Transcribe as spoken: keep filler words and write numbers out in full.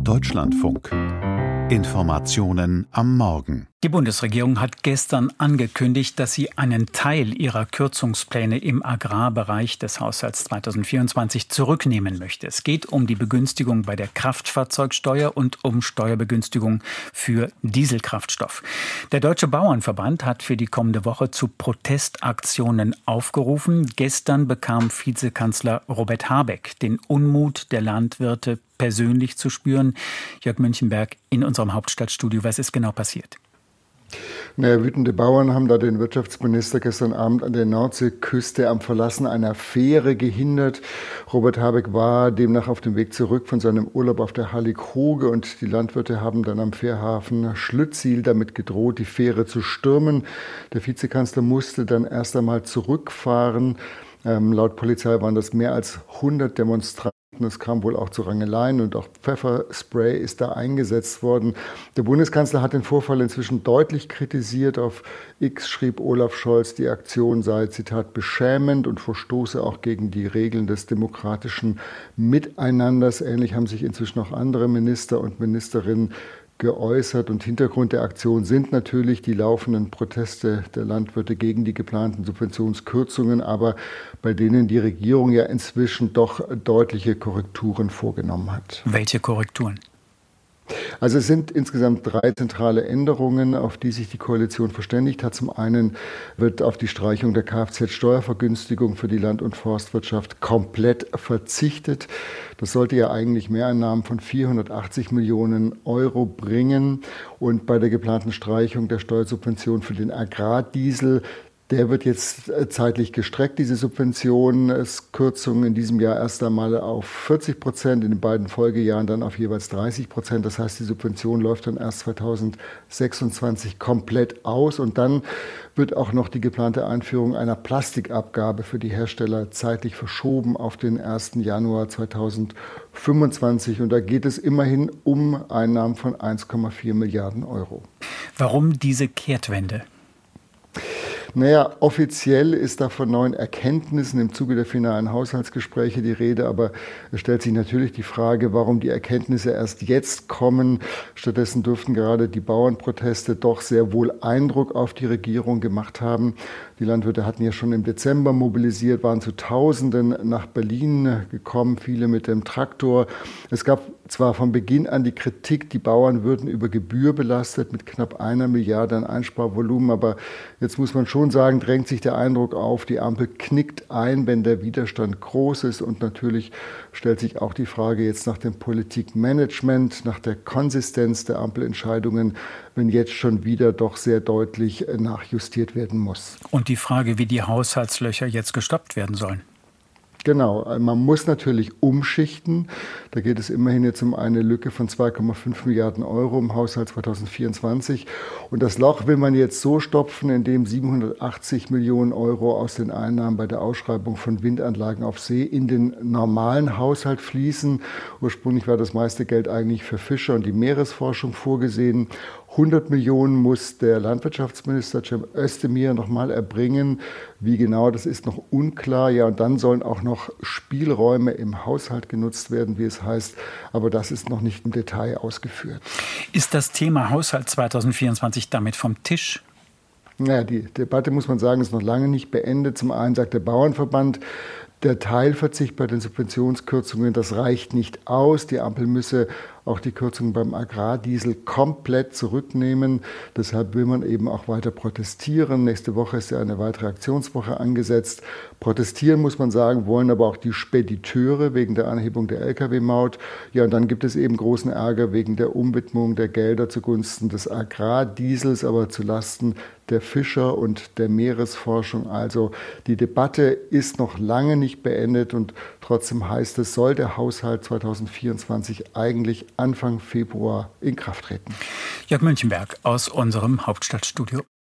Deutschlandfunk. Informationen am Morgen. Die Bundesregierung hat gestern angekündigt, dass sie einen Teil ihrer Kürzungspläne im Agrarbereich des Haushalts zweitausendvierundzwanzig zurücknehmen möchte. Es geht um die Begünstigung bei der Kraftfahrzeugsteuer und um Steuerbegünstigung für Dieselkraftstoff. Der Deutsche Bauernverband hat für die kommende Woche zu Protestaktionen aufgerufen. Gestern bekam Vizekanzler Robert Habeck den Unmut der Landwirte persönlich zu spüren. Jörg Münchenberg in unserem Hauptstadtstudio. Was ist genau passiert? Naja, wütende Bauern haben da den Wirtschaftsminister gestern Abend an der Nordseeküste am Verlassen einer Fähre gehindert. Robert Habeck war demnach auf dem Weg zurück von seinem Urlaub auf der Hallig-Hoge und die Landwirte haben dann am Fährhafen Schlüttsiel damit gedroht, die Fähre zu stürmen. Der Vizekanzler musste dann erst einmal zurückfahren. Ähm, laut Polizei waren das mehr als hundert Demonstranten. Es kam wohl auch zu Rangeleien und auch Pfefferspray ist da eingesetzt worden. Der Bundeskanzler hat den Vorfall inzwischen deutlich kritisiert. Auf X schrieb Olaf Scholz, die Aktion sei, Zitat, beschämend und verstoße auch gegen die Regeln des demokratischen Miteinanders. Ähnlich haben sich inzwischen auch andere Minister und Ministerinnen geäußert. Und Hintergrund der Aktion sind natürlich die laufenden Proteste der Landwirte gegen die geplanten Subventionskürzungen, aber bei denen die Regierung ja inzwischen doch deutliche Korrekturen vorgenommen hat. Welche Korrekturen? Also es sind insgesamt drei zentrale Änderungen, auf die sich die Koalition verständigt hat. Zum einen wird auf die Streichung der Kfz-Steuervergünstigung für die Land- und Forstwirtschaft komplett verzichtet. Das sollte ja eigentlich Mehreinnahmen von vierhundertachtzig Millionen Euro bringen. Und bei der geplanten Streichung der Steuersubvention für den Agrardiesel, der wird jetzt zeitlich gestreckt, diese Subvention. Es Kürzungen in diesem Jahr erst einmal auf vierzig Prozent, in den beiden Folgejahren dann auf jeweils dreißig Prozent. Das heißt, die Subvention läuft dann erst zweitausendsechsundzwanzig komplett aus. Und dann wird auch noch die geplante Einführung einer Plastikabgabe für die Hersteller zeitlich verschoben auf den ersten Januar zweitausendfünfundzwanzig. Und da geht es immerhin um Einnahmen von eins Komma vier Milliarden Euro. Warum diese Kehrtwende? Naja, offiziell ist da von neuen Erkenntnissen im Zuge der finalen Haushaltsgespräche die Rede, aber es stellt sich natürlich die Frage, warum die Erkenntnisse erst jetzt kommen. Stattdessen dürften gerade die Bauernproteste doch sehr wohl Eindruck auf die Regierung gemacht haben. Die Landwirte hatten ja schon im Dezember mobilisiert, waren zu Tausenden nach Berlin gekommen, viele mit dem Traktor. Es gab zwar von Beginn an die Kritik, die Bauern würden über Gebühr belastet mit knapp einer Milliarde an Einsparvolumen, aber jetzt muss man schon sagen, drängt sich der Eindruck auf, die Ampel knickt ein, wenn der Widerstand groß ist. Und natürlich stellt sich auch die Frage jetzt nach dem Politikmanagement, nach der Konsistenz der Ampelentscheidungen, wenn jetzt schon wieder doch sehr deutlich nachjustiert werden muss. Und die Frage, wie die Haushaltslöcher jetzt gestoppt werden sollen. Genau, man muss natürlich umschichten. Da geht es immerhin jetzt um eine Lücke von zwei Komma fünf Milliarden Euro im Haushalt zweitausendvierundzwanzig. Und das Loch will man jetzt so stopfen, indem siebenhundertachtzig Millionen Euro aus den Einnahmen bei der Ausschreibung von Windanlagen auf See in den normalen Haushalt fließen. Ursprünglich war das meiste Geld eigentlich für Fischer und die Meeresforschung vorgesehen. hundert Millionen muss der Landwirtschaftsminister Cem Özdemir noch mal erbringen. Wie genau, das ist noch unklar. Ja, und dann sollen auch noch Spielräume im Haushalt genutzt werden, wie es heißt. Aber das ist noch nicht im Detail ausgeführt. Ist das Thema Haushalt zweitausendvierundzwanzig damit vom Tisch? Naja, die Debatte, muss man sagen, ist noch lange nicht beendet. Zum einen sagt der Bauernverband, der Teilverzicht bei den Subventionskürzungen, das reicht nicht aus. Die Ampel müsse auch die Kürzungen beim Agrardiesel komplett zurücknehmen. Deshalb will man eben auch weiter protestieren. Nächste Woche ist ja eine weitere Aktionswoche angesetzt. Protestieren, muss man sagen, wollen aber auch die Spediteure wegen der Anhebung der L K W-Maut. Ja, und dann gibt es eben großen Ärger wegen der Umwidmung der Gelder zugunsten des Agrardiesels, aber zulasten der Fischer und der Meeresforschung. Also die Debatte ist noch lange nicht beendet und trotzdem heißt es, soll der Haushalt zweitausendvierundzwanzig eigentlich Anfang Februar in Kraft treten. Jörg Münchenberg aus unserem Hauptstadtstudio.